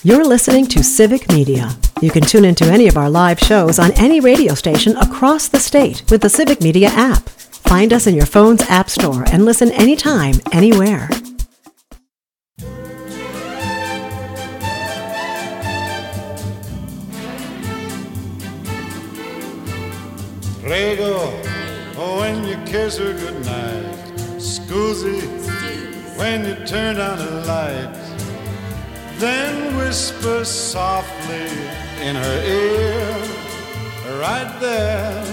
You're listening to Civic Media. You can tune into any of our live shows on any radio station across the state with the Civic Media app. Find us in your phone's app store and listen anytime, anywhere. Prego, oh, when you kiss her goodnight. Scusi, when you turn on the light. Then whisper softly in her ear, right there.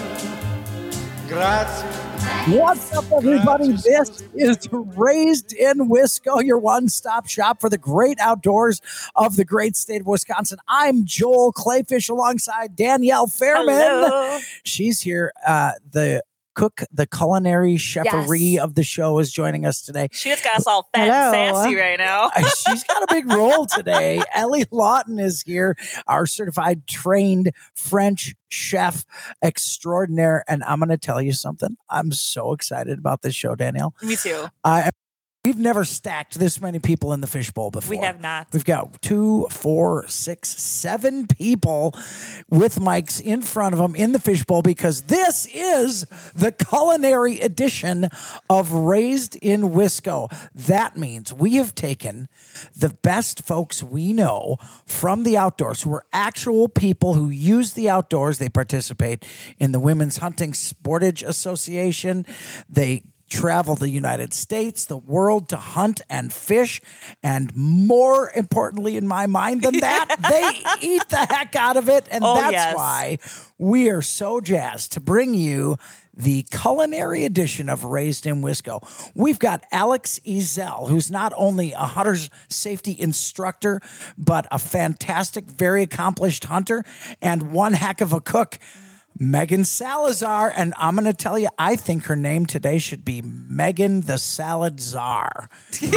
Grazie. What's up, everybody? This is Raised in Wisco, your one-stop shop for the great outdoors of the great state of Wisconsin. I'm Joel Clayfish alongside Danielle Fairman. Hello. She's here. The cook, the culinary chefery of the show is joining us today. She just got us all fat and sassy right now. She's got a big role today. Ellie Lawton is here, our certified trained French chef extraordinaire. And I'm going to tell you something. I'm so excited about this show, Danielle. Me too. We've never stacked this many people in the fishbowl before. We have not. We've got 2, 4, 6, 7 people with mics in front of them in the fishbowl because this is the culinary edition of Raised in Wisco. That means we have taken the best folks we know from the outdoors who are actual people who use the outdoors. They participate in the Women's Hunting Sportage Association. They travel the United States, the world to hunt and fish. And more importantly, in my mind than that, they eat the heck out of it. And that's why we are so jazzed to bring you the culinary edition of Raised in Wisco. We've got Alex Ezel, who's not only a hunter's safety instructor, but a fantastic, very accomplished hunter and one heck of a cook. Megan Salazar, and I'm going to tell you, I think her name today should be Megan the Salad Czar. Because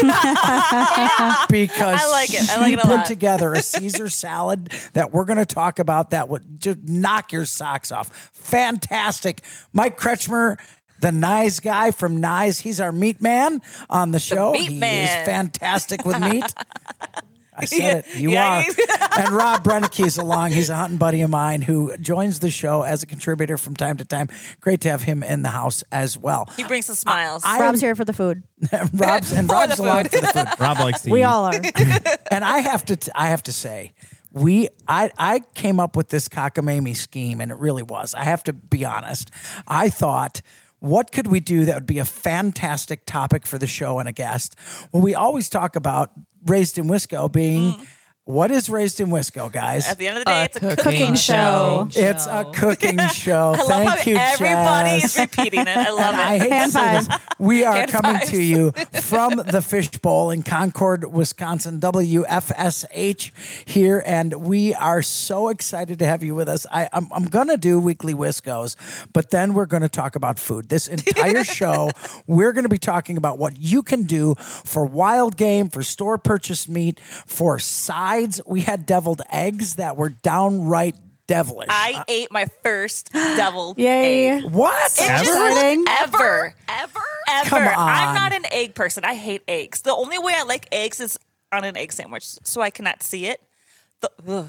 I like it. I like she it a put lot. together a Caesar salad that we're going to talk about that would just knock your socks off. Fantastic. Mike Kretschmer, the Nyes guy from Nyes, he's our meat man on the show. He is fantastic with meat. I said it. You are. And Rob Brennick's along. He's a hunting buddy of mine who joins the show as a contributor from time to time. Great to have him in the house as well. He brings some smiles. Rob's here for the food. Rob's along for the food. Rob likes to eat. We all are. And I have to say, I came up with this cockamamie scheme, and it really was. I have to be honest. I thought, what could we do that would be a fantastic topic for the show and a guest? Well, we always talk about Raised in Wisco being, what is Raised in Wisco, guys? At the end of the day, it's a cooking show. It's a cooking show. I love Thank how you, everybody Jess. is repeating it. I love And I it. hate to say this. We are Hand coming fives. to you from the Fishbowl in Concord, Wisconsin, WFSH here, and we are so excited to have you with us. I'm going to do weekly Wiscos, but then we're going to talk about food. This entire show, we're going to be talking about what you can do for wild game, for store purchased meat, for sides. We had deviled eggs that were downright devilish. I ate my first deviled Yay. egg. What? Starting. Ever. Come on. I'm not an egg person. I hate eggs. The only way I like eggs is on an egg sandwich, so I cannot see it. Do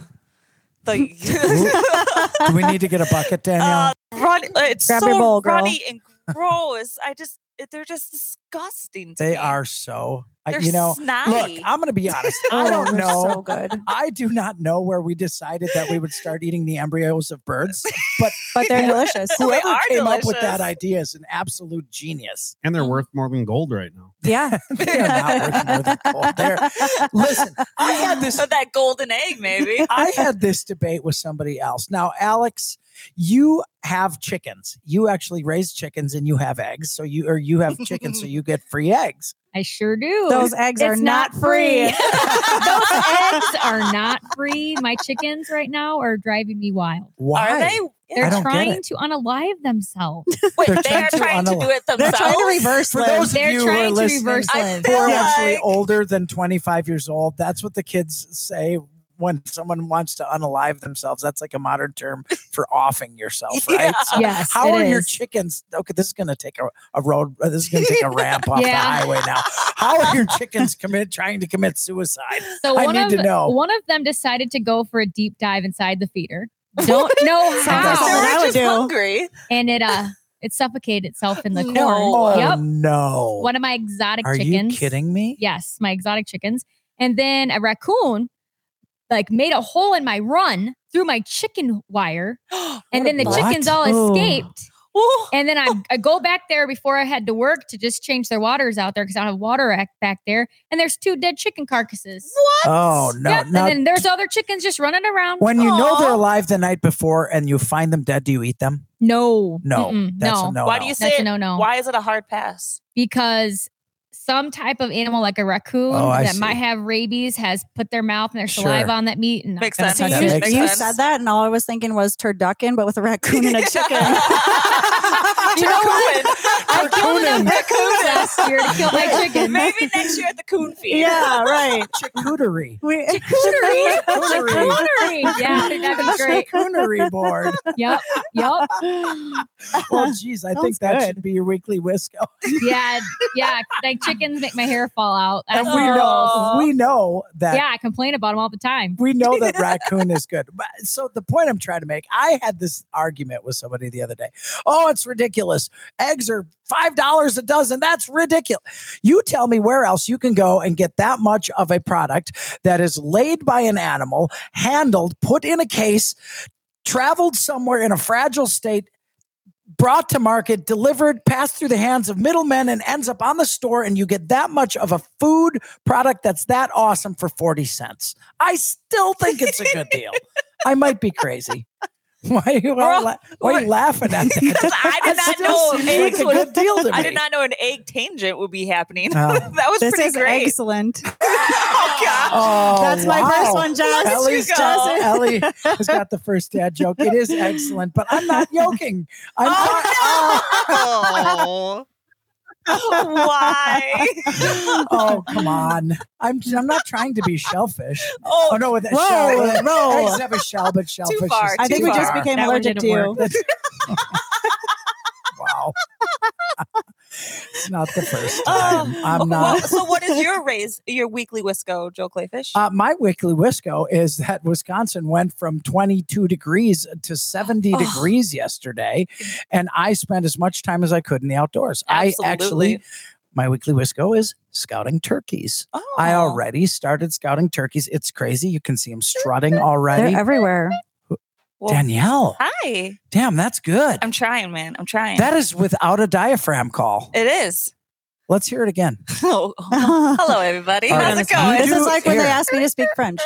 we need to get a bucket, Danielle? It's Grab so your bowl, girl. runny and gross. They're just disgusting to They me. are so. They're Look, snotty. I'm going to be honest. I don't They're know. so good. I do not know where we decided that we would start eating the embryos of birds, but They're delicious. whoever are came up with delicious. that idea is an absolute genius. And they're worth more than gold right now. Yeah. They are not worth more than gold. Listen, I had this. That golden egg, maybe. I had this debate with somebody else. Now, Alex, you have chickens. You actually raise chickens and you have eggs. So you have chickens, so you get free eggs. I sure do. Those eggs are It's not free. Those eggs are not free. My chickens right now are driving me wild. Why? Are they? I They're don't get trying it. to unalive themselves. Wait, They're they trying are to trying to do it They're themselves. trying to reverse For live. those of They're you who are trying to listening, reverse I live. who are feel actually like- older than 25 years old, that's what the kids say when someone wants to unalive themselves, that's like a modern term for offing yourself, right? So Yes, how it are your is. chickens? Okay, this is going to take a road. This is going to take a ramp off the Yeah. highway now. How are your chickens trying to commit suicide? So I need to know. one of them decided to go for a deep dive inside the feeder. Don't know like how, something I would just do. hungry. and it suffocated itself in the corn. Oh Yep. no! One of my exotic Are chickens. you kidding me? Yes, my exotic chickens. And then a raccoon like made a hole in my run through my chicken wire. And then the What? chickens all Oh. escaped. Ooh. And then I go back there before I had to work to just change their waters out there because I don't have water back there. And there's 2 dead chicken carcasses. What? Oh no! Yep. Now, And then there's other chickens just running around. when you know they're Aw. alive the night before and you find them dead, do you eat them? No. No, Mm-mm. that's no. a no. Why do you say That's a it? no-no. Why is it a hard pass? Because some type of animal like a raccoon Oh, I that see. might have rabies has put their mouth and their Sure. saliva on that meat and Makes not sense. gonna That touch it. makes You sense. said that, and all I was thinking was turducken, but with a raccoon and a chicken. You know what? I killed enough raccoons last year to kill my chicken. Maybe next year at the coon feed. Yeah, right. Charcuterie. Charcuterie. Charcuterie. Charcuterie. Yeah, that'd be great. Charcuterie board. Yep. Yep. Well, geez, I think Sounds that good. should be your weekly Wisco. Yeah. Yeah. Like chickens make my hair fall out. And Oh. we know that. Yeah, I complain about them all the time. We know that raccoon is good. But, so the point I'm trying to make, I had this argument with somebody the other day. Oh, it's ridiculous. Eggs are $5 a dozen. That's ridiculous. You tell me where else you can go and get that much of a product that is laid by an animal, handled, put in a case, traveled somewhere in a fragile state, brought to market, delivered, passed through the hands of middlemen, and ends up on the store, and you get that much of a food product that's that awesome for 40 cents. I still think it's a good deal. I might be crazy. Why are you laughing at that? Because I did That not still know seems eggs like a would- good deal to I me. did not know an egg tangent would be happening. Oh. That was This pretty is great. excellent. Oh gosh. Oh, That's my first one, Jess. Ellie's Look at you go. Ellie has got the first dad joke. It is excellent, but I'm not joking. I'm not. Oh, why? Oh, come on. I'm not trying to be shellfish. Oh, Oh no, with that Whoa, shell. whoa. Eggs have a shell, but shellfish far, is I think too we just far. became That one allergic to didn't you. Wow. It's not the first Oh, time. I'm well, not. so what is your weekly Wisco, Joe Clayfish? My weekly Wisco is that Wisconsin went from 22 degrees to 70 Oh. degrees yesterday, and I spent as much time as I could in the outdoors. I Absolutely. actually, my weekly Wisco is scouting turkeys. Oh. I already started scouting turkeys. It's crazy. You can see them strutting already. They're everywhere. Well, Danielle, hi. damn, that's good. I'm trying, man. I'm trying. That is without a diaphragm call. It is. Let's hear it again. Oh, hello, everybody. All How's right, it going? This do- is like when here. they asked me to speak French.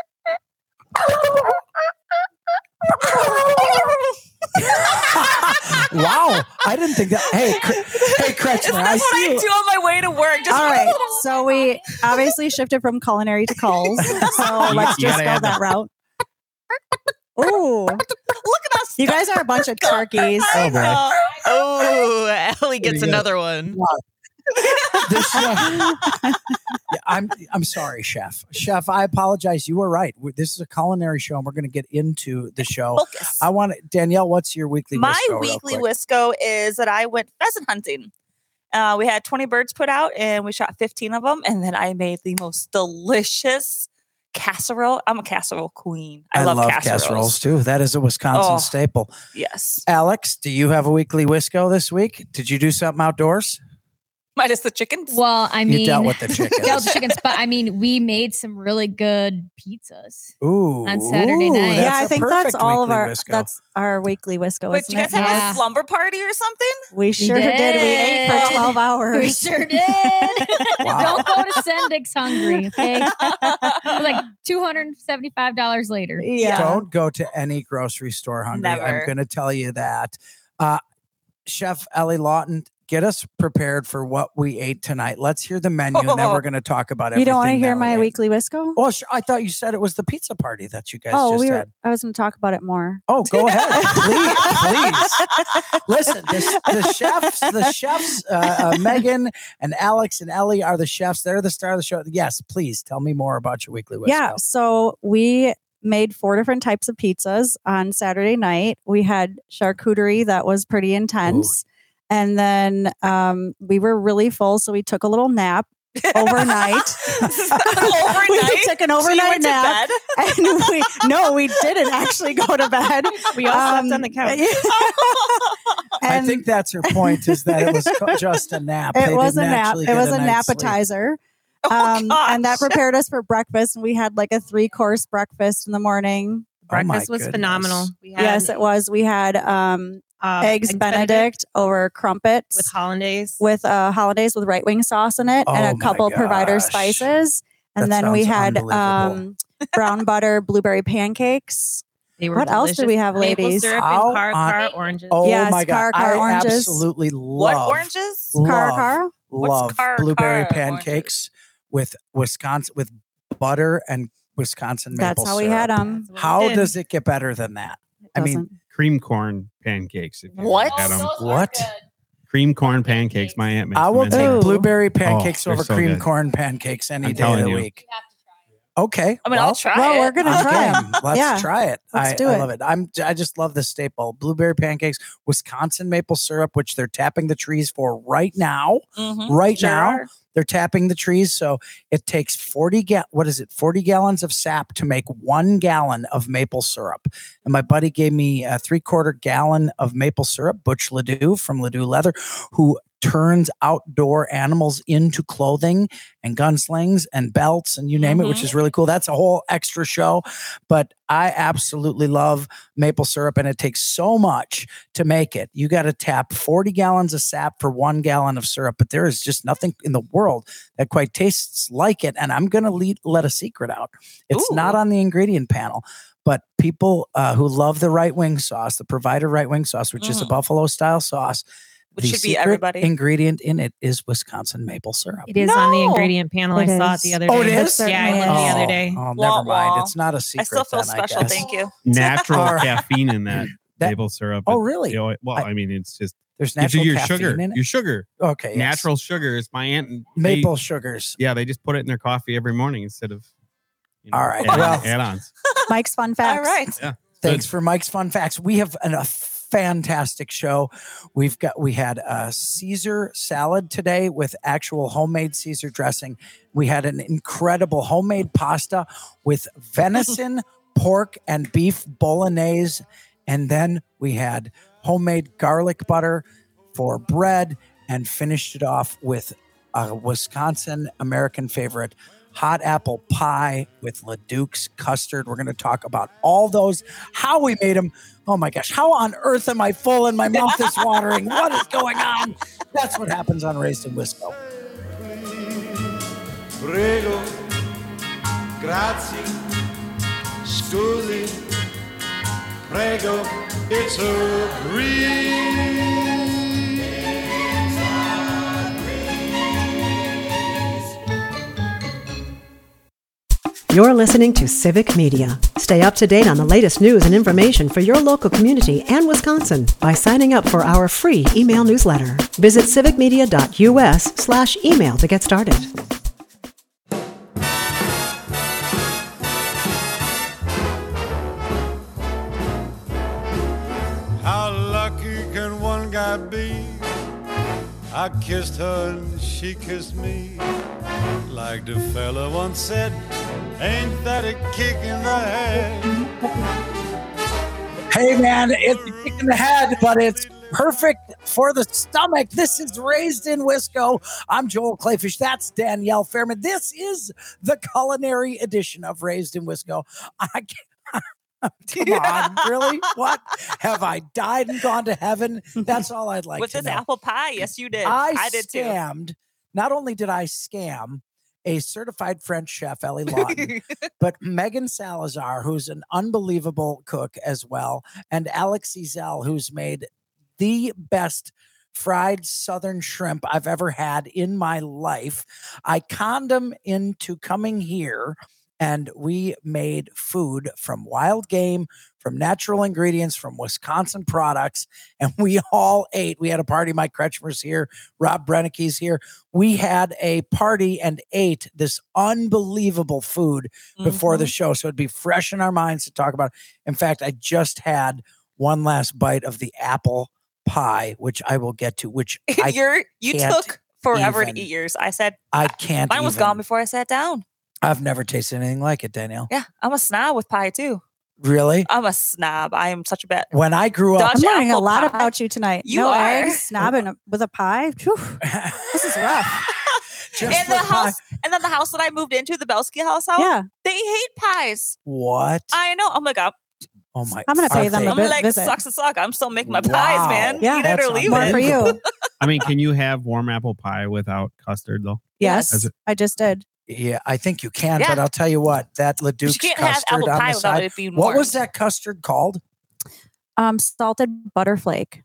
Wow, I didn't think that. Hey, Kretschmer, I That's what see I you. do on my way to work. Just All right. So we obviously shifted from culinary to calls. So let's you just gotta go add that route. Ooh. Look at us. You guys are a bunch of turkeys. Oh, boy. Oh, Ellie gets Pretty good. another one. This, yeah, I'm sorry, Chef. Chef, I apologize. You were right. This is a culinary show, and we're going to get into the show. Focus. I want Danielle. What's your weekly? My Wisco real weekly quick? Wisco is that I went pheasant hunting. We had 20 birds put out, and we shot 15 of them, and then I made the most delicious casserole. I'm a casserole queen. I love casseroles too. That is a Wisconsin Oh. staple. Yes. Alex, do you have a weekly Wisco this week? Did you do something outdoors? Minus the chickens. Well, I mean, You dealt with the chickens. dealt with the chickens, but I mean, we made some really good pizzas. Ooh, On Saturday night. that's Yeah, I a think that's perfect all of weekly our Wisco. that's our weekly Wisco. Wait, do you guys isn't it? have Yeah. a slumber party or something? We sure did. We ate for did. 12 We hours. sure did. Wow. Don't go to Sendix hungry, okay? Like $275 later. Yeah. Don't go to any grocery store hungry. I'm Never. going to tell you that. Chef Ellie Lawton, get us prepared for what we ate tonight. Let's hear the menu, and then we're going to talk about everything. You don't want to hear that we my ate. weekly Wisco? Oh, sure. I thought you said it was the pizza party that you guys just had. I was going to talk about it more. Oh, go ahead, please. Listen, the chefs, Megan and Alex and Ellie are the chefs. They're the star of the show. Yes, please tell me more about your weekly Wisco. Yeah, so we made 4 different types of pizzas on Saturday night. We had charcuterie that was pretty intense. Ooh. And then we were really full, so we took a little nap overnight. We took an overnight nap. And we didn't actually go to bed. We all slept on the couch. I think that's her point, is that it was just a nap. It was a nap. It was an appetizer. And that prepared us for breakfast. And we had like a 3-course breakfast in the morning. Breakfast was phenomenal. Yes, it was. We had eggs Benedict over crumpets with hollandaise, with right wing sauce in it, and a couple provider spices. And then we had brown butter blueberry pancakes. What else did we have, ladies? Maple syrup and car oranges. Oh yes, my God. Car I oranges. absolutely love. What oranges? Love blueberry pancakes with Wisconsin, with butter and Wisconsin maple syrup. That's how we had them. How does it get better than that? I mean, cream corn pancakes. If you What? had 'em. What? Cream corn pancakes. My aunt makes I will them. take blueberry pancakes they're over so cream good. corn pancakes any I'm day of telling the you. week. Okay. I mean, I'll try Well, it. we're gonna try them. Let's try it. Let's do I it. love it. I just love the staple. Blueberry pancakes, Wisconsin maple syrup, which they're tapping the trees for right now. Mhm. Right Sure now. are. They're tapping the trees. So it takes 40 gallons of sap to make 1 gallon of maple syrup. And my buddy gave me a 3/4 gallon of maple syrup, Butch Ledoux from Ledoux Leather, who turns outdoor animals into clothing and gunslings and belts and you name it, which is really cool. That's a whole extra show. But I absolutely love maple syrup, and it takes so much to make it. You got to tap 40 gallons of sap for 1 gallon of syrup, but there is just nothing in the world that quite tastes like it. And I'm going to let a secret out. It's not on the ingredient panel. But people who love the right wing sauce, the provider right wing sauce, which is a buffalo style sauce, Which the should be secret everybody. ingredient in it is Wisconsin maple syrup. It is on the ingredient panel. It I saw it is. the other day. Oh, it is? Yeah, I went the other day. Oh, Wah, never mind. wah. It's not a secret. I still feel then, special. guess. Thank you. Natural All right. caffeine in that That- maple syrup. Oh, really? You know, well, I mean, it's just There's gives natural you your caffeine sugar. in it. Your sugar. Okay. yes. Natural sugars. My aunt and maple sugars. Yeah, they just put it in their coffee every morning instead of. All right, adding well- add-ons. Mike's fun facts. All right. Yeah. Thanks for Mike's fun facts. We have a fantastic show. We had a Caesar salad today with actual homemade Caesar dressing. We had an incredible homemade pasta with venison, pork, and beef bolognese. And then we had homemade garlic butter for bread and finished it off with a Wisconsin American favorite, hot apple pie with LeDuc's custard. We're going to talk about all those, how we made them. Oh my gosh, how on earth am I full and my mouth is watering? What is going on? That's what happens on Raised in Wisco. Prego, grazie, scusi, prego, it's a breeze. You're listening to Civic Media. Stay up to date on the latest news and information for your local community and Wisconsin by signing up for our free email newsletter. Visit civicmedia.us/email to get started. How lucky can one guy be? I kissed her and she kissed me. Like the fella once said, ain't that a kick in the head? Hey man, it's a kick in the head, but it's perfect for the stomach. This is Raised in Wisco. I'm Joel Clayfish. That's Danielle Fairman. This is the culinary edition of Raised in Wisco. Come on, really? What? Have I died and gone to heaven? That's all I'd like With to this know. apple pie, yes, you did. I did too. scammed. Not only did I scam a certified French chef, Ellie Lawton, but Megan Salazar, who's an unbelievable cook as well, and Alex Ezel, who's made the best fried southern shrimp I've ever had in my life. I conned them into coming here, and we made food from wild game, from natural ingredients, from Wisconsin products, and we all ate. We had a party. Mike Kretschmer's here. Rob Brennicke's here. We had a party and ate this unbelievable food before the show, so it'd be fresh in our minds to talk about. In fact, I just had one last bite of the apple pie, which I will get to, which you can't took forever even- to eat yours. I said I can't mine was even- gone before I sat down. I've never tasted anything like it, Danielle. Yeah, I'm a snob with pie too. Really? I'm a snob. I am such a bad. When I grew up, I'm learning a apple lot pie. about you tonight. You no are. eggs, snobbing with a pie. Whew, this is rough. just And for the pie- house, and then the house that I moved into, the Belsky house, Yeah, they hate pies. What? I know. I'm like, Oh my! I'm gonna pay are them they- a I'm bit- like, visit. sucks to suck. I'm still making my Wow. pies, man. Yeah, Eat it or that's leave more it. for you. I mean, can you have warm apple pie without custard though? Yes, As it- I just did. Yeah, I think you can, Yeah. but I'll tell you what, that But Leduc's you can't have custard apple on pie the without side. it being What was warm. that custard called? Salted butterflake.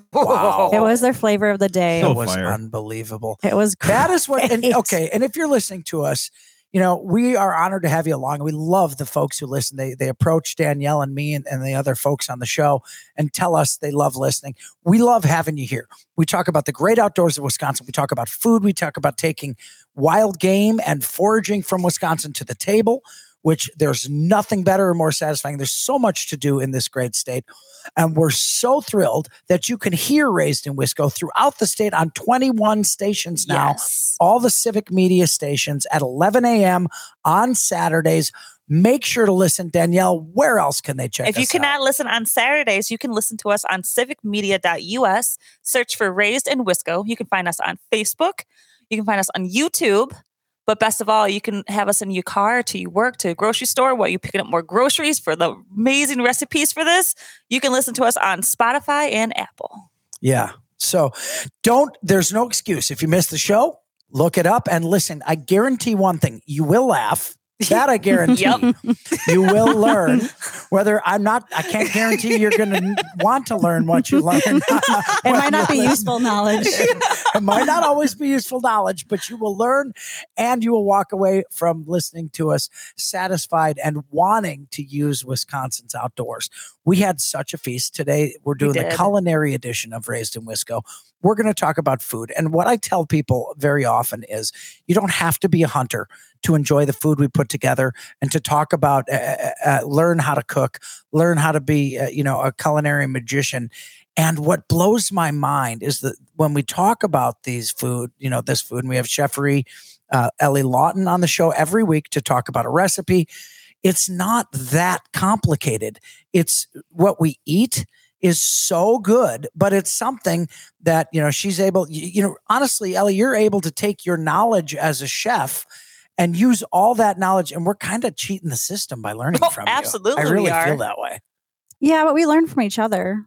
Wow. It was their flavor of the day. So It was fire. unbelievable. It was That is what, and great. okay. And if you're listening to us, you know, we are honored to have you along. We love the folks who listen. They approach Danielle and me and the other folks on the show and tell us they love listening. We love having you here. We talk about the great outdoors of Wisconsin. We talk about food. We talk about taking wild game and foraging from Wisconsin to the table, which there's nothing better or more satisfying. There's so much to do in this great state. And we're so thrilled that you can hear Raised in Wisco throughout the state on 21 stations now. Yes. All the civic media stations at 11 a.m. on Saturdays. Make sure to listen. Danielle, where else can they check If you us cannot out? listen on Saturdays, you can listen to us on civicmedia.us. Search for Raised in Wisco. You can find us on Facebook. You can find us on YouTube. But best of all, you can have us in your car to your work, to a grocery store while you're picking up more groceries for the amazing recipes for this. You can listen to us on Spotify and Apple. Yeah. So there's no excuse. If you missed the show, look it up and listen. I guarantee one thing, you will laugh. That I guarantee. Yep. You will learn. Whether I can't guarantee you're going to want to learn what you learn. It might not be useful knowledge. It might not always be useful knowledge, but you will learn and you will walk away from listening to us satisfied and wanting to use Wisconsin's outdoors. We had such a feast today. We're doing the did. culinary edition of Raised in Wisco. We're going to talk about food. And what I tell people very often is you don't have to be a hunter to enjoy the food we put together and to talk about, learn how to cook, learn how to be, a culinary magician. And what blows my mind is that when we talk about this food, and we have Cheffery Ellie Lawton on the show every week to talk about a recipe. It's not that complicated. It's what we eat is so good, but it's something that, she's able, honestly, Ellie, you're able to take your knowledge as a chef and use all that knowledge. And we're kind of cheating the system by learning from absolutely you. I we really are. feel that way. Yeah, but we learn from each other.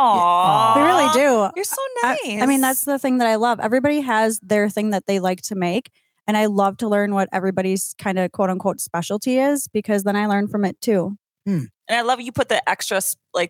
Aww. We really do. You're so nice. I mean, that's the thing that I love. Everybody has their thing that they like to make. And I love to learn what everybody's kind of quote unquote specialty is because then I learn from it too. And I love you put the extra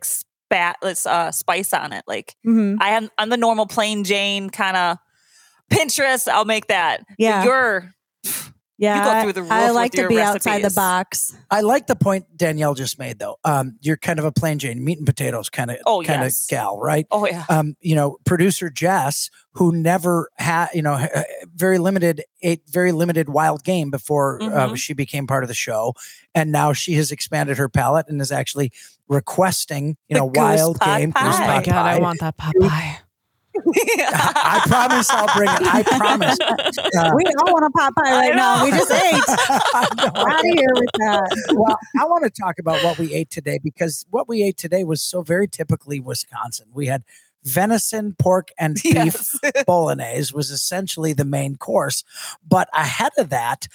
spice on it. Like Mhm. I'm the normal plain Jane kind of Pinterest. I'll make that. But Yeah. you're Yeah, go through the roof I like with to your be outside the recipes. box. I like the point Danielle just made, though. You're kind of a plain Jane, meat and potatoes kind of yes. gal, right? Oh yeah. Producer Jess, who never had, ate very limited wild game before Mhm. she became part of the show, and now she has expanded her palate and is actually requesting, The wild goose pot game. pie. goose Oh my pot God, I pie. want that Popeye. I promise I'll bring it. I promise. We all want a pot pie I right now. know. We just ate. I know. Out of here with that. Well, I want to talk about what we ate today because what we ate today was so very typically Wisconsin. We had venison, pork, and beef Yes. bolognese was essentially the main course. But ahead of that,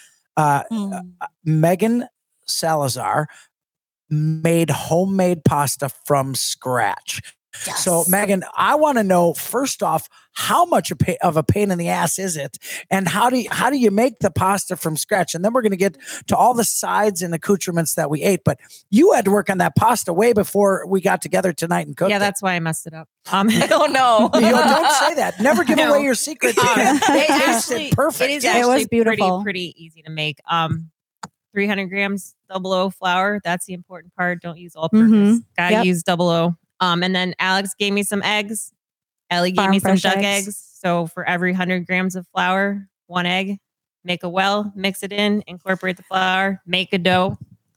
Megan Salazar made homemade pasta from scratch. So, Megan, I want to know first off, how much of a pain in the ass is it, and how do you make the pasta from scratch? And then we're going to get to all the sides and accoutrements that we ate. But you had to work on that pasta way before we got together tonight and cooked. Yeah, it. that's why I messed it up. Oh no! Don't say that. Never give No. away your secret. It tasted perfect. It is It actually was beautiful. pretty easy to make. 300 grams double O flour. That's the important part. Don't use all purpose. Mhm. Gotta Yep. use double O. And then Alex gave me some eggs. Ellie gave Farm me some fresh duck eggs. eggs. So for every 100 grams of flour, 1 egg. Make a well, mix it in, incorporate the flour, make a dough.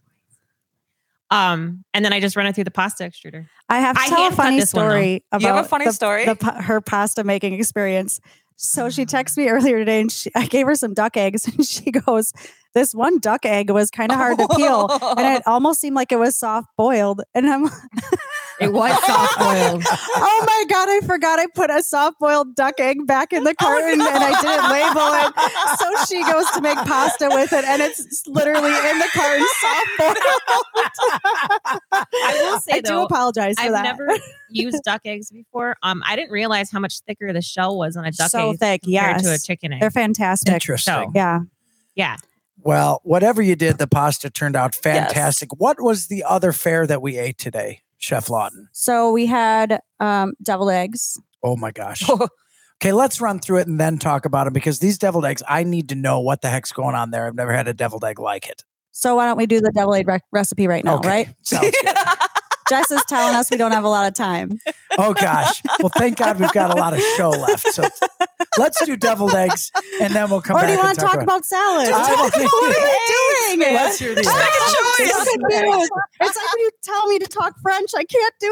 And then I just run it through the pasta extruder. I have to I tell a hand cut funny this one, though. story about You have a funny story? her pasta making experience. So she texted me earlier today and I gave her some duck eggs and she goes, this one duck egg was kind of hard to peel and it almost seemed like it was soft boiled. And I'm It was soft boiled. oh my God, I forgot I put a soft boiled duck egg back in the carton and I didn't label it. So she goes to make pasta with it and it's literally in the carton soft boiled. I will say I do though, apologize for I've that. never used duck eggs before. I didn't realize how much thicker the shell was on a duck So egg thick, compared to a yes. chicken egg. They're fantastic. Interesting. So- Yeah. Yeah. Well, whatever you did, the pasta turned out fantastic. What was the other fare that we ate today, Chef Lawton? So we had deviled eggs. Oh my gosh. Okay, let's run through it and then talk about them because these deviled eggs, I need to know what the heck's going on there. I've never had a deviled egg like it. So why don't we do the deviled egg recipe right now, Okay, right? sounds good. Jess is telling us we don't have a lot of time. Oh gosh. Well, thank God we've got a lot of show left. So let's do deviled eggs and then we'll come Or back. do you and want to talk about salads? I What will- are you doing? Let's hear these. I'm eggs. so confused. It's like when you tell me to talk French, I can't do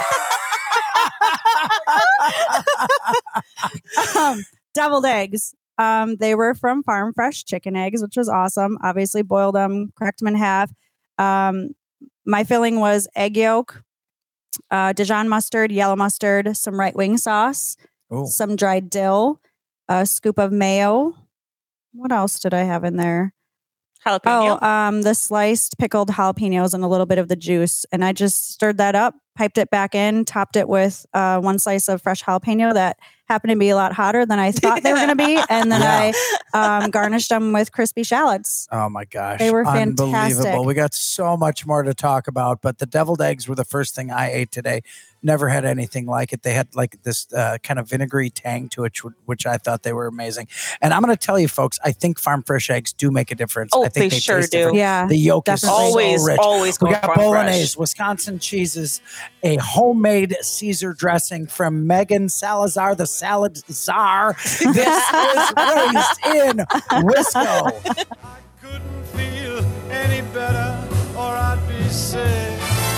it. Deviled eggs. They were from Farm Fresh chicken eggs, which was awesome. Obviously boiled them, cracked them in half. My filling was egg yolk, Dijon mustard, yellow mustard, some right wing sauce, Oh. some dried dill, a scoop of mayo. What else did I have in there? Jalapeno. The sliced pickled jalapenos and a little bit of the juice. And I just stirred that up, piped it back in, topped it with 1 slice of fresh jalapeno that happened to be a lot hotter than I thought they were going to be. And then I garnished them with crispy shallots. Oh my gosh. They were Unbelievable. fantastic. We got so much more to talk about, but the deviled eggs were the first thing I ate today. Never had anything like it. They had like this kind of vinegary tang to it, which I thought they were amazing. And I'm going to tell you, folks, I think Farm Fresh eggs do make a difference. Oh, I think they sure taste do. different. Yeah. The yolk Definitely. is Always, so rich. always We go got Farm bolognese, Fresh. Wisconsin cheeses, a homemade Caesar dressing from Megan Salazar, the salad czar. This is Raised in Wisco. I couldn't feel any better or I'd be sick.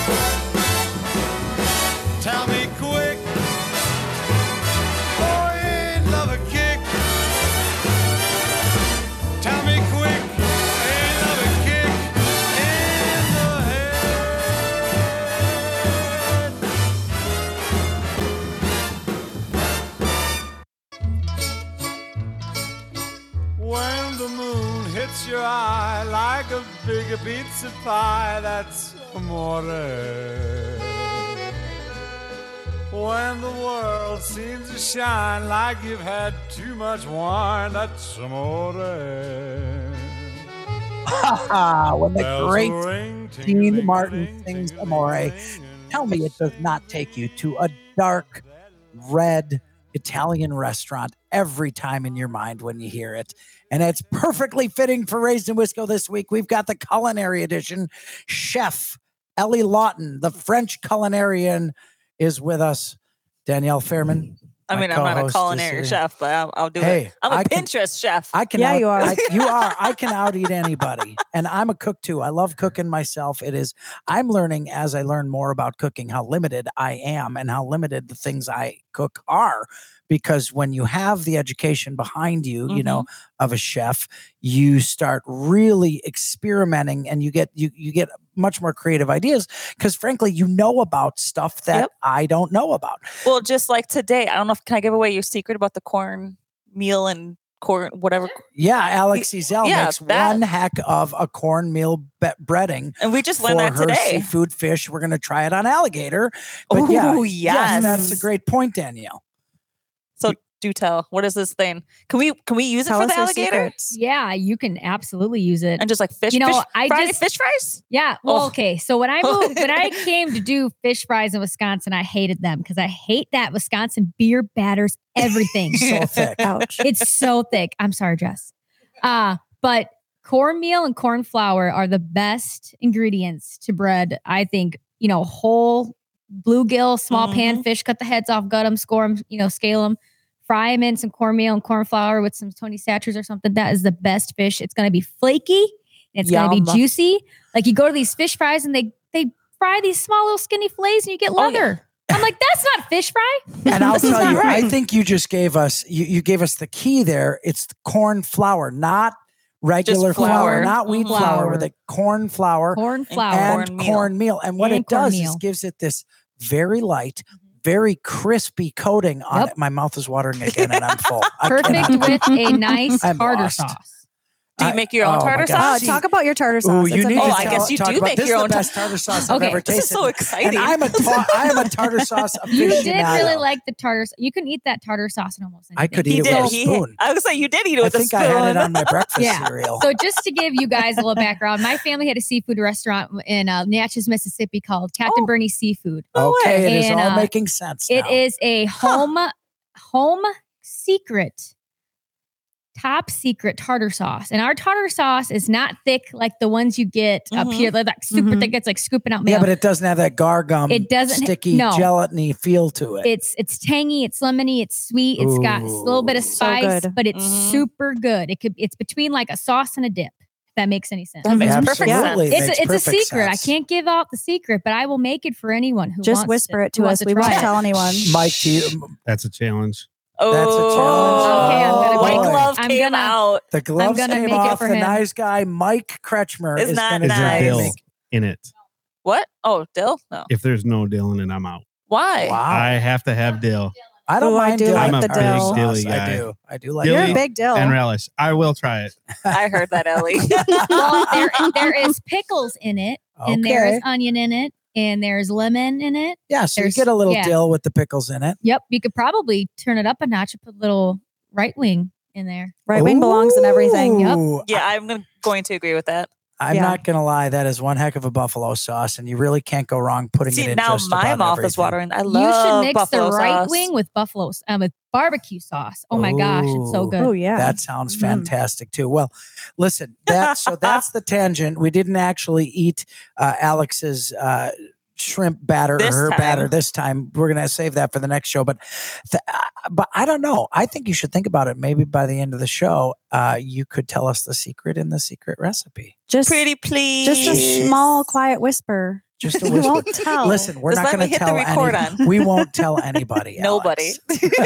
Tell me quick, boy, ain't love a kick. Tell me quick, ain't love a kick in the head. When the moon hits your eye like a big pizza pie, that's amore. When the world seems to shine like you've had too much wine, that's amore. When the Bells great ring, Dean ting-a-ling, Martin ting, sings ting-a-ling, Amore, ting-a-ling. tell me it does not take you to a dark red Italian restaurant every time in your mind when you hear it. And it's perfectly fitting for Raised in Wisco this week. We've got the culinary edition. Chef Ellie Lawton, the French culinarian, is with us. Danielle Fairman. I mean, my I'm not a co-host, culinary is, chef, but I'll do Hey, it. I'm a I can- Pinterest chef. I can. Yeah, you are. You are. I can out eat anybody, and I'm a cook too. I love cooking myself. It is. I'm learning as I learn more about cooking how limited I am and how limited the things I cook are. Because when you have the education behind you, you know, of a chef, you start really experimenting, and you get much more creative ideas. Because frankly, you know about stuff that I don't know about. Well, just like today, I don't know if can I give away your secret about the corn meal and corn, whatever. Yeah, Alex Ezel Yeah, makes that- one heck of a cornmeal breading. And we just for learned that her today. seafood fish. We're going to try it on alligator. But Ooh, yes, that's a yes. great point, Danielle. So do tell. What is this thing? Can we use it Tell for us the your alligator? secrets. Yeah, you can absolutely use it. And just like fish, You know, fish, I fried just- fish fries? Yeah. Well, Oh. okay. So when I came to do fish fries in Wisconsin, I hated them because I hate that Wisconsin beer batters everything. So thick. Ouch. It's so thick. I'm sorry, Jess. But cornmeal and corn flour are the best ingredients to bread. I think, whole bluegill, small pan fish, cut the heads off, gut them, score them, scale them, fry them in some cornmeal and corn flour with some Tony Satchers or something. That is the best fish. It's going to be flaky. And it's going to be Yum. juicy. Like you go to these fish fries and they fry these small little skinny fillets and you get Oh, yeah. leather. I'm like, that's not fish fry. And I'll This is tell not you, right. I think you just gave us you gave us the key there. It's corn flour, not regular Just flour, flour. not wheat Mhm. flour, with a corn flour Corn flour. and cornmeal. cornmeal. And what And it does is cornmeal. gives it this very light, very crispy coating on Yep. it. My mouth is watering again, and I'm full. I Perfect cannot- with a nice I'm tartar lost. sauce. Do you make your own oh my tartar God. sauce? Talk about your tartar sauce. Ooh, It's you need amazing. to I guess you talk do about make this your is own the best tartar sauce I've Okay, ever this tasted. is so exciting. And I am a tartar sauce You aficionado. did really like the tartar. You can eat that tartar sauce in almost anything. I could eat He it did. with a He, spoon. I was like, you did eat it I with a think spoon. I had it on my breakfast Yeah. cereal. So just to give you guys a little background, my family had a seafood restaurant in Natchez, Mississippi called Captain Oh. Bernie's Seafood. Okay, it is And, all making sense now. It is a home secret, top secret tartar sauce. And our tartar sauce is not thick like the ones you get up Mhm. here. They're like super Mhm. thick. It's like scooping out Yeah, mayo. but it doesn't have that gargum, It doesn't- sticky, no. gelatiny feel to it. It's tangy, it's lemony, it's sweet, it's got a little bit of Ooh. So spice, good. but it's Mhm. super good. It's between like a sauce and a dip, if that makes any sense. That makes perfect Absolutely. sense. Makes It's a perfect secret. sense. I can't give out the secret, but I will make it for anyone who Just wants whisper it who to wants us. We try won't it. tell anyone. Mike, do you, That's a challenge. Oh, That's a challenge. Okay, I'm gonna White make it. glove I'm came gonna- out. the gloves gonna came make it off. for The him. nice guy, Mike Kretschmer, It's is not going to Is there nice. dill make. in it? What? Oh, dill? No. If there's no dill in it, I'm out. Why? Wow. I have to have dill I don't Ooh, I mind do dill. like I'm a the big dill. dilly I guy. do. I do like Dilly You're a dill. big dill. and relish. I will try it. I heard that, Ellie. Well, there is pickles in it, and Okay. there's onion in it, and there's lemon in it. Yeah, so you there's- get a little yeah. dill with the pickles in it. Yep, you could probably turn it up a notch and put a little right wing in there. Right wing belongs in everything. Yep. Ooh, Yeah, I'm going to agree with that. I'm Yeah. not going to lie. That is one heck of a buffalo sauce, and you really can't go wrong putting it See, in now just my about mouth is everything. watering. I You should love mix buffalo the right sauce. wing with with barbecue sauce. Oh my gosh, it's so Ooh. good. Oh yeah. That sounds Mhm. fantastic too. Well, listen, that's the tangent. We didn't actually eat Alex's shrimp batter This or her time. batter this time. We're gonna save that for the next show. But I don't know. I think you should think about it. Maybe by the end of the show, you could tell us the secret in the secret recipe. just Pretty please. just a small, quiet whisper. Just a We whisper. won't tell. Listen, we're Just not let going me to hit the tell record any. on. We won't tell anybody. Nobody.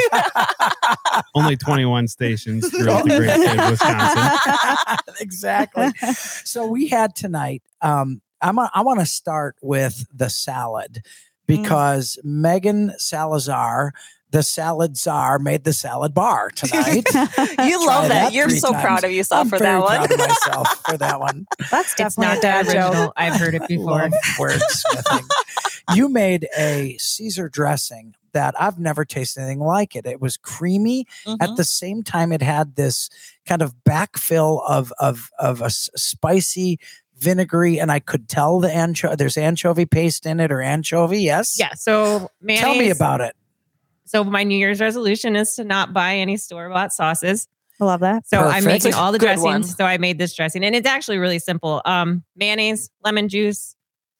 Alex. Only 21 stations throughout the great state of Wisconsin. Exactly. So we had tonight. I want to start with the salad because Megan Salazar, the salad czar, made the salad bar tonight. You love Try that. You're 3 so times. proud of yourself I'm for very that one. proud of myself for that one. That's It's definitely not a dad that joke. original. I've heard it before. Love wordsmithing. You made a Caesar dressing that I've never tasted anything like it. It was creamy. At the same time, it had this kind of backfill of a spicy, vinegary, and I could tell there's anchovy paste in it or anchovy. Yes. Yeah. So mayonnaise. Tell me about it. So my New Year's resolution is to not buy any store-bought sauces. I love that. So I'm Perfect. making all the Good dressings. one. So I made this dressing, and it's actually really simple. Mayonnaise, lemon juice,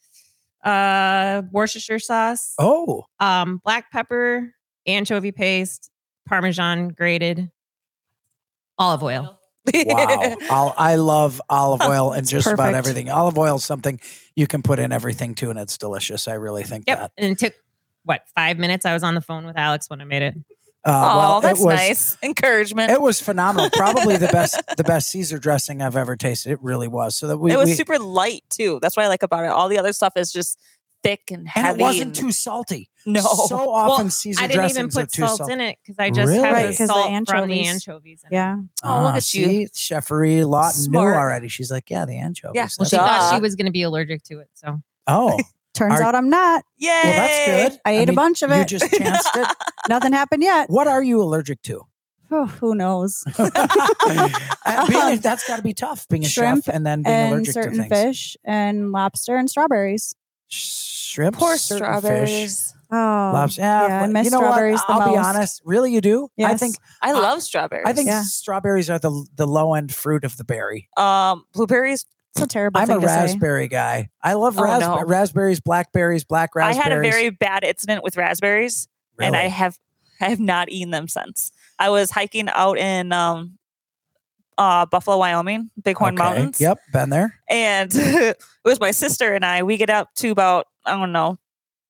Worcestershire sauce, Oh, black pepper, anchovy paste, Parmesan grated, olive oil. wow. I love olive oil and just about perfect. everything. Olive oil is something you can put in everything too, and it's delicious. I really think Yep. that. And it took 5 minutes. I was on the phone with Alex when I made it. Oh, that's it was, nice. Encouragement. It was phenomenal. Probably the best Caesar dressing I've ever tasted. It really was. So that It was super light too. That's what I like about it. All the other stuff is just thick and And heavy. it wasn't too salty. No. So often Well, Caesar I didn't even dressings are put too salt salty. in it because I just Really? have Right, the 'cause the salt from the anchovies. anchovies. In it. Yeah. Oh, look at you. See, Chefery Lawton knew Smart. already. She's like, yeah, the anchovies. Yeah. Well, That's she right. thought Duh. she was going to be allergic to it. So Oh, Turns Are- out I'm not. Yay! well, that's good. I ate a bunch of You it. just chanced it. Nothing happened yet. What are you allergic to? Oh, who knows? That's got to be tough being a Shrimp chef and then being And allergic to certain things. fish and lobster and strawberries. Shrimp, Poor certain strawberries. Oh, lobster. yeah, I miss you know what? strawberries the I'll be most. honest. Really, you do? I Yes. think I love strawberries. I think Yeah. strawberries are the low end fruit of the berry. Blueberries. It's a terrible I'm a thing to say. raspberry guy. I love Oh, no. raspberries, blackberries, black I raspberries. had a very bad incident with raspberries, and I Really? have not eaten them since. I was hiking out in Buffalo, Wyoming, Bighorn Okay. Mountains. Yep, been there. And it was my sister and I. We get up to about, I don't know,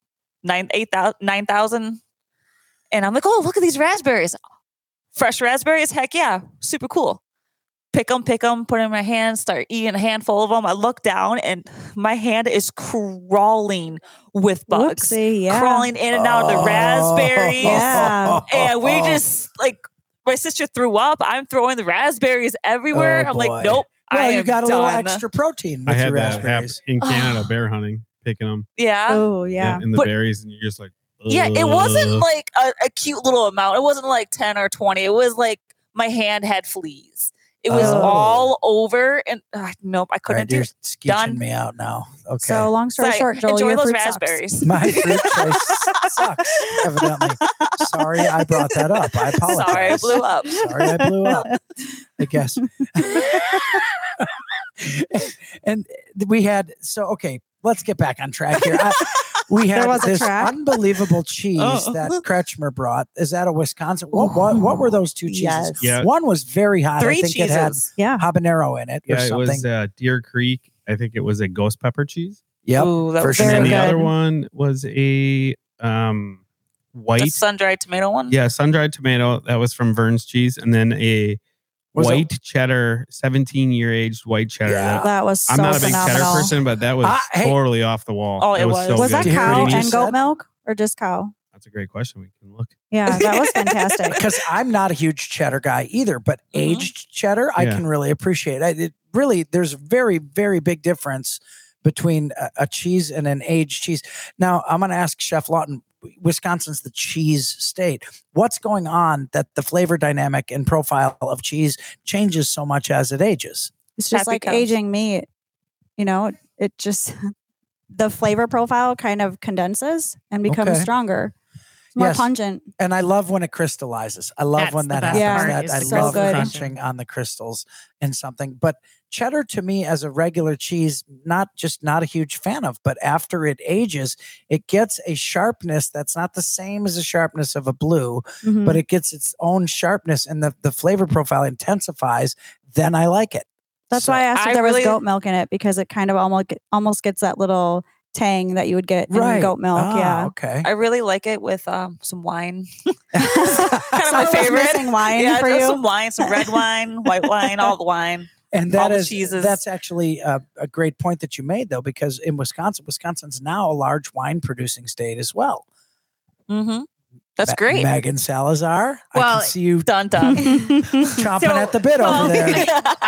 9,000. And I'm like, oh, look at these raspberries. Fresh raspberries? Heck yeah. Super cool. Pick them, put them in my hand, start eating a handful of them. I look down and my hand is crawling with bugs. Whoopsie, yeah. Crawling in and out of the raspberries. Yeah. And we just, like, my sister threw up. I'm throwing the raspberries everywhere. Oh, I'm boy. like, nope. Well, I you am got a little done. extra protein with I your had that happen raspberries. in Canada bear hunting, picking them Yeah. Oh, yeah. in the But- berries, and you're just like, Yeah, it wasn't "Ugh." like a cute little amount. It wasn't like 10 or 20. It was like my hand had fleas. It was Oh. all over. And nope, I All couldn't right, do you're it. skeeching Done. me out now. Okay. So long story Sorry, short, Joel, enjoy your those fruit sucks. raspberries. My fruit choice sucks, evidently. Sorry I brought that up. I apologize. Sorry, I blew up. Sorry I blew up, I guess. And we had, okay, let's get back on track here. We had There was a this track? unbelievable cheese Oh. that Kretschmer brought. Is that a Wisconsin? What were those two cheeses? Yes. Yeah. One was very hot. Three I think it had cheeses. Yeah. habanero in it or Yeah, it something. was Deer Creek. I think it was a ghost pepper cheese. Yep. Ooh, that for was sure. And then Very the good. other one was a the white, sun-dried tomato one. yeah, sun-dried tomato. That was from Vern's Cheese. And then a Was it- white cheddar, 17-year aged white cheddar. Yeah. That was so I'm not a big phenomenal. cheddar person, but that was Hey. totally off the wall. Oh, it was. so Was good. that Did you hear cow what he and just goat said? milk or just cow? That's a great question. We can look. Yeah, that was fantastic. Because I'm not a huge cheddar guy either, but aged cheddar I Yeah. can really appreciate. It really, there's a very, very big difference between a cheese and an aged cheese. Now, I'm going to ask Chef Lawton. Wisconsin's the cheese state. What's going on that the flavor dynamic and profile of cheese changes so much as it ages? It's just Happy like cows. aging meat. You know, it just, the flavor profile kind of condenses and becomes Okay. stronger. It's more Yes. pungent. And I love when it crystallizes. I love That's when the that best happens. part That is I the love crystal crunching on the crystals and something. But cheddar to me as a regular cheese, not a huge fan of, but after it ages, it gets a sharpness that's not the same as the sharpness of a blue, Mhm. but it gets its own sharpness and the flavor profile intensifies. Then I like it. That's So- why I asked if I there really- was goat milk in it because it kind of almost gets that little tang that you would get in goat milk. Ah, Yeah. Okay. I really like it with some wine. Kind Kind of my favorite. Missing wine Yeah, for just you. some wine, some red wine, white wine, all the wine. And all that the is cheeses. that's actually a great point that you made, though, because in Wisconsin's now a large wine producing state as well. Mm-hmm. That's great. Megan Salazar. I Well, can see you Dun dun. chomping So- at the bit well, over there.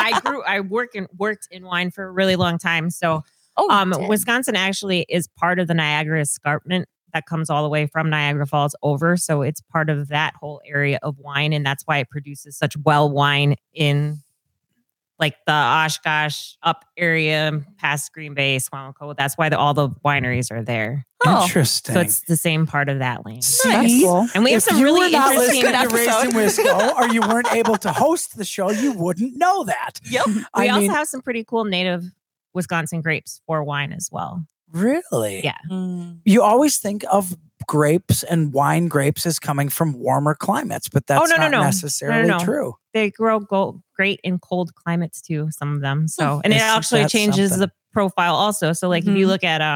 I worked in wine for a really long time. So Oh, you did. Wisconsin actually is part of the Niagara Escarpment that comes all the way from Niagara Falls over. So it's part of that whole area of wine. And that's why it produces such well wine in like the Oshkosh up area past Green Bay, Swamico. That's why all the wineries are there. Oh. Interesting. So it's the same part of that land. That's See? cool. And we have If some you really were not interesting listening to Raised in episode. Wisco, or you weren't able to host the show, you wouldn't know that. Yep. We I also mean, have some pretty cool native Wisconsin grapes for wine as well. really? Yeah. Mm. You always think of grapes and wine grapes as coming from warmer climates, but that's no, not no. necessarily No, no. true. They grow great in cold climates too, some of them. So, and it Isn't actually that changes something? the profile also. So like if you Mhm. look at,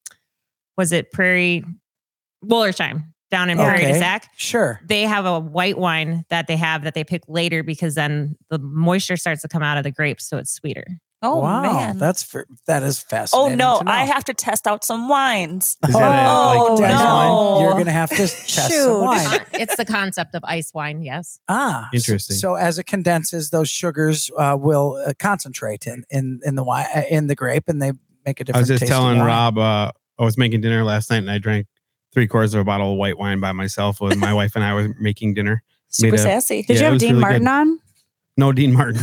was it Prairie Wollersheim down in Prairie Okay. du Sac? Sure. They have a white wine that they pick later because then the moisture starts to come out of the grapes. So it's sweeter. Oh wow, man. that is Oh fascinating. no, to know. I have to test out some wines. Is that Oh, like ice Danielle, wine? you're gonna have to test some Shoot. wine. It's the concept of ice wine. Yes. Interesting. So as it condenses, those sugars will concentrate in the wine in the grape, and they make a different. I was just taste of telling wine. Rob, I was making dinner last night and I drank 3/4 of a bottle of white wine by myself when my wife and I were making dinner. Super Made a- sassy. Did Yeah, you it have was Dean really Martin good. on? No, Dean Martin.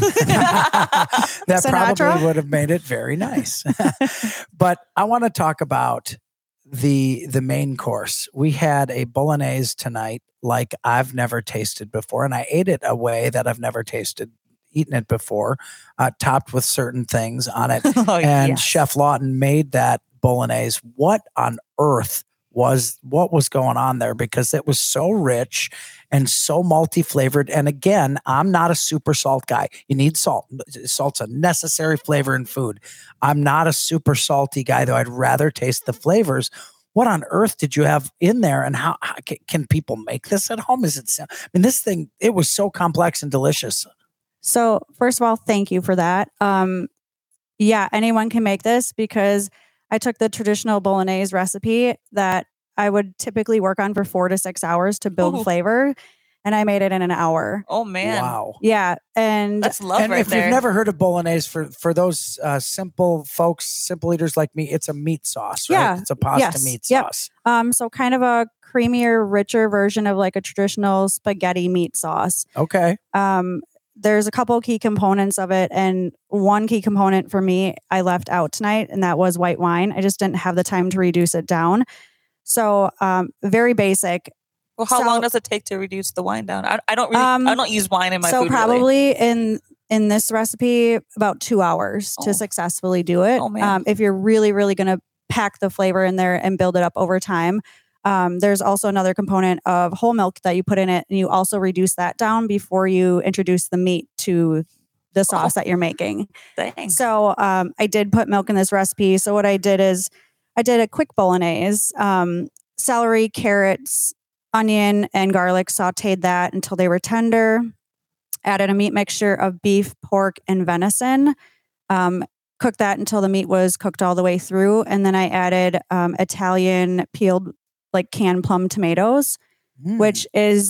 That Sinatra? probably would have made it very nice. But I want to talk about the main course. We had a bolognese tonight like I've never tasted before, and I ate it a way that I've never eaten it before, topped with certain things on it. Oh, And yes. Chef Lawton made that bolognese. What on earth was going on there? Because it was so rich and so multi-flavored. And again, I'm not a super salt guy. You need salt. Salt's a necessary flavor in food. I'm not a super salty guy, though. I'd rather taste the flavors. What on earth did you have in there? And how can people make this at home? This thing, it was so complex and delicious. So first of all, thank you for that. Yeah, anyone can make this because I took the traditional bolognese recipe that I would typically work on for 4 to 6 hours to build Ooh. flavor, and I made it in an hour. Oh man. Wow. Yeah, and That's love And right if there. you've never heard of bolognese, for those simple folks, simple eaters like me, it's a meat sauce, right? Yeah. It's a pasta Yes. meat Yep. sauce. so kind of a creamier, richer version of like a traditional spaghetti meat sauce. Okay. There's a couple key components of it, and one key component for me I left out tonight, and that was white wine. I just didn't have the time to reduce it down. So very basic. Well, how So- long does it take to reduce the wine down? I don't really. I don't use wine in my so food. really. probably in this recipe about 2 hours Oh. to successfully do it. Oh, man. If you're really going to pack the flavor in there and build it up over time. There's also another component of whole milk that you put in it, and you also reduce that down before you introduce the meat to the sauce that you're making. Dang. So I did put milk in this recipe. So what I did is I did a quick bolognese, celery, carrots, onion, and garlic, sauteed that until they were tender. Added a meat mixture of beef, pork, and venison. Cooked that until the meat was cooked all the way through. And then I added Italian peeled like canned plum tomatoes, which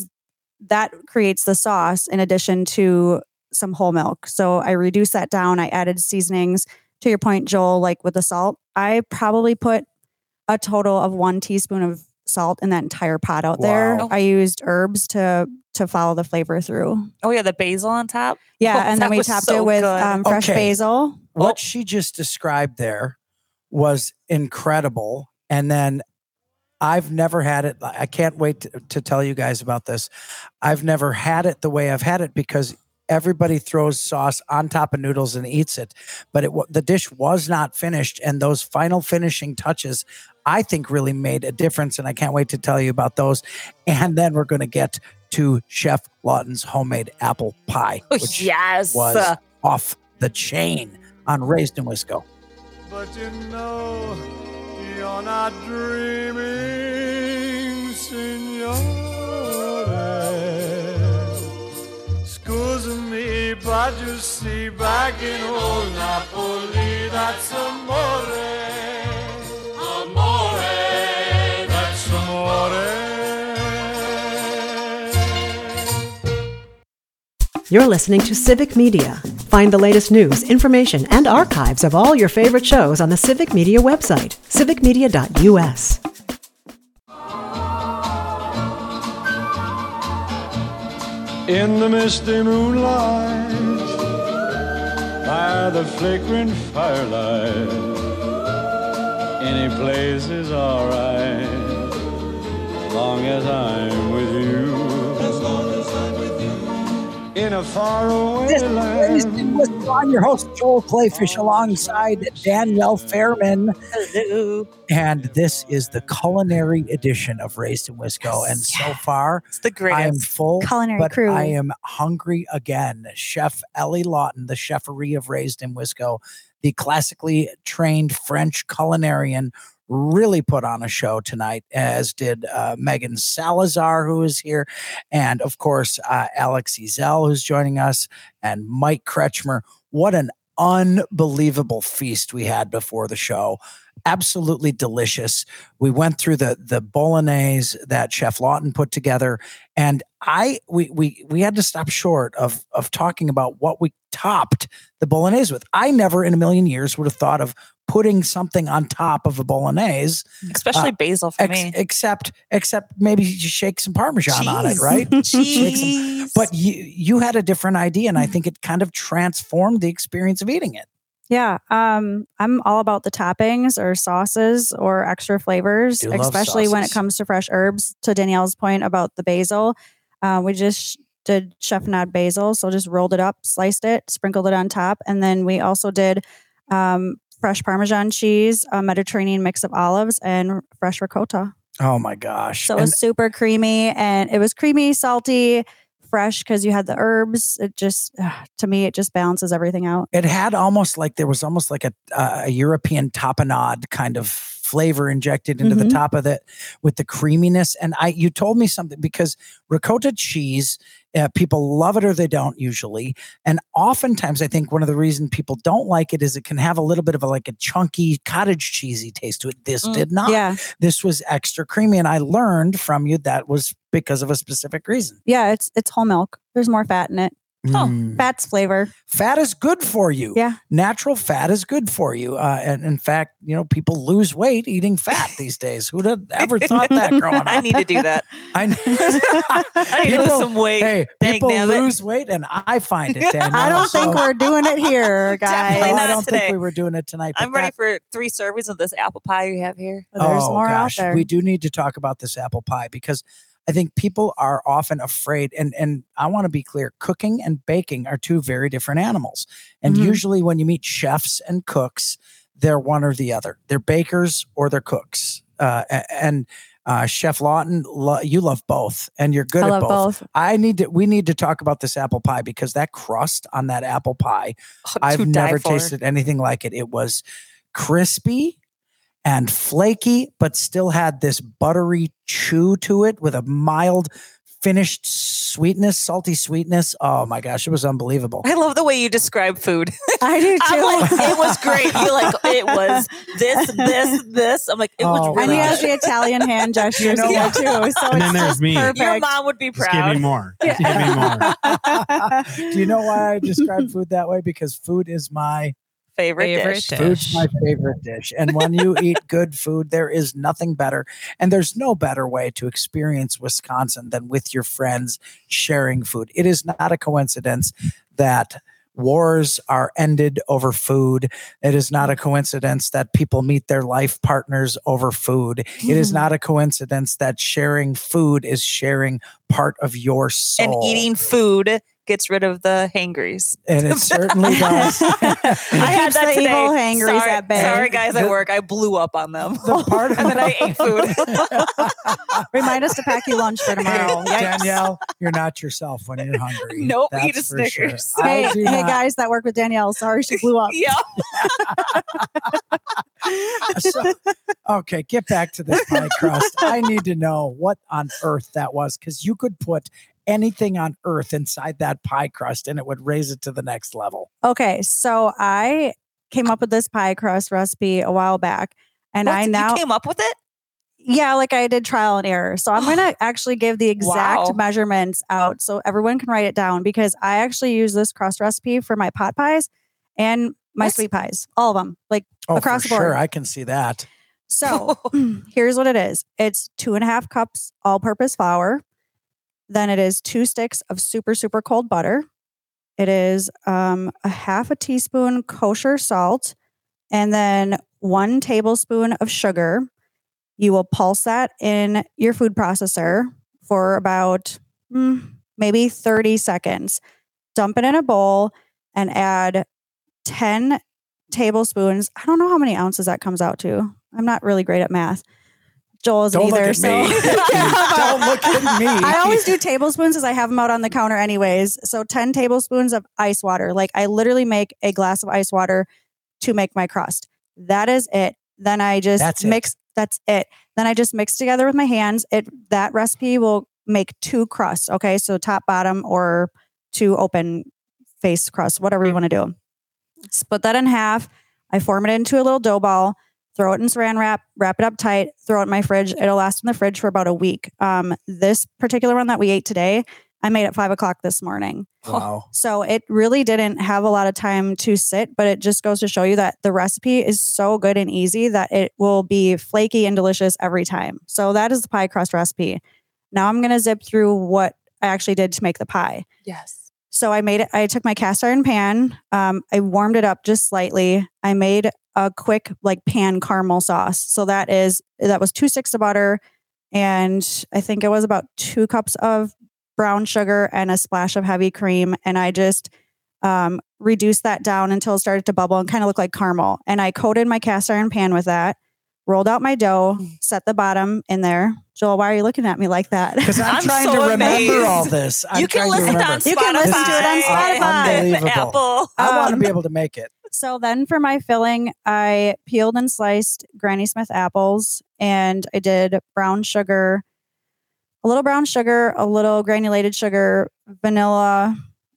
that creates the sauce in addition to some whole milk. So I reduced that down. I added seasonings. To your point, Joel, like with the salt, I probably put a total of 1 teaspoon of salt in that entire pot out there. Wow. I used herbs to follow the flavor through. Oh yeah, the basil on top. Yeah, Oh, and that then we was topped so it with good. fresh Okay. basil. What she just described there was incredible. And then I've never had it. I can't wait to tell you guys about this. I've never had it the way I've had it because everybody throws sauce on top of noodles and eats it. But the dish was not finished. And those final finishing touches, I think, really made a difference. And I can't wait to tell you about those. And then we're going to get to Chef Lawton's homemade apple pie, which yes. was off the chain on Raised in Wisco. But you know, you're not dreaming, signore. Excuse me, but you see, back in old Napoli, that's amore. Amore, that's amore. You're listening to Civic Media. Find the latest news, information, and archives of all your favorite shows on the Civic Media website, civicmedia.us. In the misty moonlight, by the flickering firelight, any place is alright, as long as I'm with you. As long as I'm with you. In a faraway This is Raised land. in Wisco. I'm your host, Joel Clayfish, alongside Danielle Fairman. Hello. And this is the culinary edition of Raised in Wisco. And so far, It's the I am greatest. full, Culinary but crew. I am hungry again. Chef Ellie Lawton, the cheferie of Raised in Wisco, the classically trained French culinarian, really put on a show tonight, as did Megan Salazar, who is here, and of course, Alex Ezel, who's joining us, and Mike Kretschmer. What an unbelievable feast we had before the show. Absolutely delicious. We went through the bolognese that Chef Lawton put together, and we had to stop short of talking about what we topped the bolognese with. I never in a million years would have thought of putting something on top of a bolognese, Especially basil for me. except maybe you shake some Parmesan on it, Cheese. right? Cheese. But you had a different idea, and I think it kind of transformed the experience of eating it. Yeah. I'm all about the toppings or sauces or extra flavors, Do love especially when it sauces. comes to fresh herbs. To Danielle's point about the basil, we just did Chef Nod basil. So just rolled it up, sliced it, sprinkled it on top. And then we also did fresh Parmesan cheese, a Mediterranean mix of olives, and fresh ricotta. Oh my gosh. So it was super creamy, and it was creamy, salty, fresh because you had the herbs. It just, to me, it just balances everything out. It had there was almost like a European tapenade kind of flavor injected into the top of it with the creaminess. And you told me something, because ricotta cheese, people love it or they don't usually. And oftentimes I think one of the reasons people don't like it is it can have a little bit of a chunky cottage cheesy taste to it. This did not. Yeah. This was extra creamy. And I learned from you that was because of a specific reason. Yeah, it's whole milk. There's more fat in it. Fat's flavor. Fat is good for you. Yeah. Natural fat is good for you. And in fact, people lose weight eating fat these days. Who'd have ever thought that growing up? I need to do that. I I need to lose some weight. Hey, Dang, people damn it. lose weight, and I find it, Danielle. I don't think we're doing it here, guys. Definitely No, I not don't today. think we were doing it tonight. but I'm ready that- for 3 servings of this apple pie you have here. There's more gosh, out there. We do need to talk about this apple pie, because I think people are often afraid, and I want to be clear, cooking and baking are two very different animals. And usually when you meet chefs and cooks, they're one or the other. They're bakers or they're cooks. And Chef Lawton, you love both, and you're good I at love both. We need to talk about this apple pie, because that crust on that apple pie, To I've die never for. tasted anything like it. It was crispy and flaky, but still had this buttery chew to it with a mild finished sweetness, salty sweetness. Oh my gosh, it was unbelievable. I love the way you describe food. I do too. I'm like, it was great. You like, it was this. I'm like, it was Oh, and really he has good. the Italian hand gestures You know again what? too. So And it's then there's just me. perfect. Your mom would be Just give proud. me more. Just give me more. Do you know why I describe food that way? Because food is my Favorite dish. Food's my favorite dish. And when you eat good food, there is nothing better. And there's no better way to experience Wisconsin than with your friends sharing food. It is not a coincidence that wars are ended over food. It is not a coincidence that people meet their life partners over food. It is not a coincidence that sharing food is sharing part of your soul. And eating food gets rid of the hangries. And it certainly does. I had Keeps that the today. evil hangries sorry, at bay. sorry, guys at work. I blew up on them. The part and then I ate food. Remind us to pack you lunch for tomorrow. Yikes. Danielle, you're not yourself when you're hungry. Nope, That's eat a for Snickers. Sure. I Hey, do hey not. guys that work with Danielle. Sorry she blew up. Yeah. So, okay, get back to this pie crust. I need to know what on earth that was, because you could put anything on earth inside that pie crust and it would raise it to the next level. Okay, so I came up with this pie crust recipe a while back, and What? I now You came up with it? yeah, like I did trial and error. So I'm going to actually give the exact Wow. measurements out so everyone can write it down, because I actually use this crust recipe for my pot pies and my What? sweet pies, all of them, like Oh, across for the board. sure. I can see that. So here's what it is. It's 2.5 cups all-purpose flour. Then it is 2 sticks of super, super cold butter. It is a half a teaspoon kosher salt, and then 1 tablespoon of sugar. You will pulse that in your food processor for about maybe 30 seconds. Dump it in a bowl and add 10 tablespoons. I don't know how many ounces that comes out to. I'm not really great at math. Joel isn't Don't look either. at So me. Don't look at me. I always do tablespoons because I have them out on the counter anyways. So 10 tablespoons of ice water. Like I literally make a glass of ice water to make my crust. That is it. Then I just That's it. mix. That's it. Then I just mix together with my hands. That recipe will make 2 crusts. Okay. So top, bottom, or 2 open face crusts, whatever you want to do. split that in half. I form it into a little dough ball, throw it in saran wrap, wrap it up tight, throw it in my fridge. It'll last in the fridge for about a week. This particular one that we ate today, I made at 5 o'clock this morning. Wow. So it really didn't have a lot of time to sit, but it just goes to show you that the recipe is so good and easy that it will be flaky and delicious every time. So that is the pie crust recipe. Now I'm going to zip through what I actually did to make the pie. Yes. So I took my cast iron pan. I warmed it up just slightly. I made a quick pan caramel sauce. So that was 2 sticks of butter. And I think it was about 2 cups of brown sugar and a splash of heavy cream. And I just reduced that down until it started to bubble and kind of look like caramel. And I coated my cast iron pan with that, rolled out my dough, set the bottom in there. Joel, why are you looking at me like that? Because I'm trying so to remember amazed. all this. You can listen to it on Spotify. You can listen to it on Spotify. Unbelievable. Apple. I want to be able to make it. So then for my filling, I peeled and sliced Granny Smith apples, and I did brown sugar, a little brown sugar, a little granulated sugar, vanilla,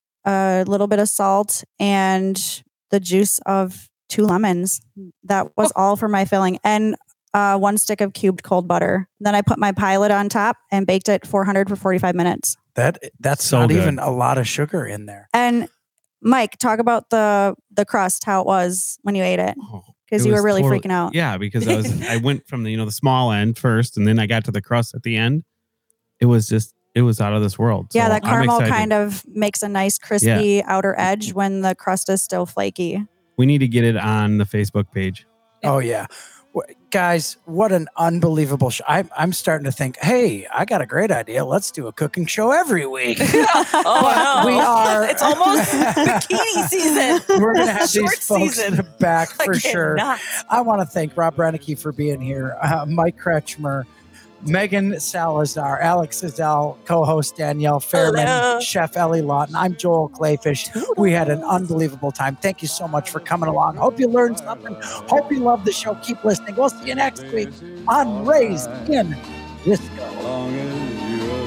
a little bit of salt, and the juice of 2 lemons. That was all for my filling. And 1 stick of cubed cold butter. Then I put my pie lid on top and baked it 400 for 45 minutes. That's So not good. even a lot of sugar in there. And Mike, talk about the crust, how it was when you ate it, because It you were was really total- freaking out. Yeah, because I went from the small end first, and then I got to the crust at the end. It was out of this world. Yeah, So that I'm caramel excited. kind of makes a nice crispy outer edge when the crust is still flaky. We need to get it on the Facebook page. Oh, yeah. Guys, what an unbelievable show. I'm starting to think, hey, I got a great idea. Let's do a cooking show every week. Oh, no. we are. It's almost bikini season. We're going to have Short these folks season. back for I sure. cannot. I want to thank Rob Renneke for being here, Mike Kretschmer, Megan Salazar, Alex Azell, co-host Danielle Fairman, Hello. Chef Ellie Lawton. I'm Joel Clayfish. We had an unbelievable time. Thank you so much for coming along. Hope you learned something. Hope you love the show. Keep listening. We'll see you next week on Raised in Disco. As long as you're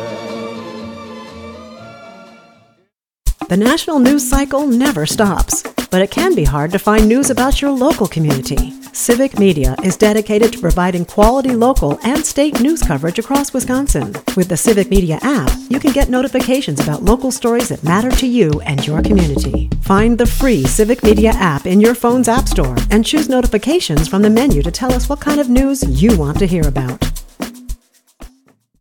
there. The national news cycle never stops, but it can be hard to find news about your local community. Civic Media is dedicated to providing quality local and state news coverage across Wisconsin. With the Civic Media app, you can get notifications about local stories that matter to you and your community. Find the free Civic Media app in your phone's app store and choose notifications from the menu to tell us what kind of news you want to hear about.